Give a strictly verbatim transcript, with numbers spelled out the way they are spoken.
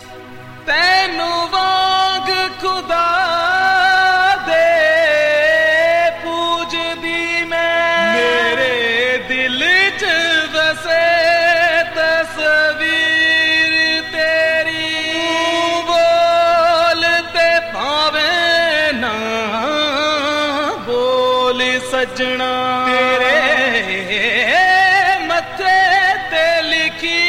ਤੈਨੂੰ ਵਾਂਗ ਖੁਦਾ ਦੇ ਪੂਜਦੀ ਮੈਂ, ਮੇਰੇ ਦਿਲ ਚ ਵਸੇ ਤਸਵੀਰ ਤੇਰੀ। ਬੋਲ ਤੇ ਭਾਵੇਂ ਨਾ ਬੋਲ ਸੱਜਣਾ, ਤੇਰੇ ਮੱਥੇ ਤੇ ਲਿਖੀ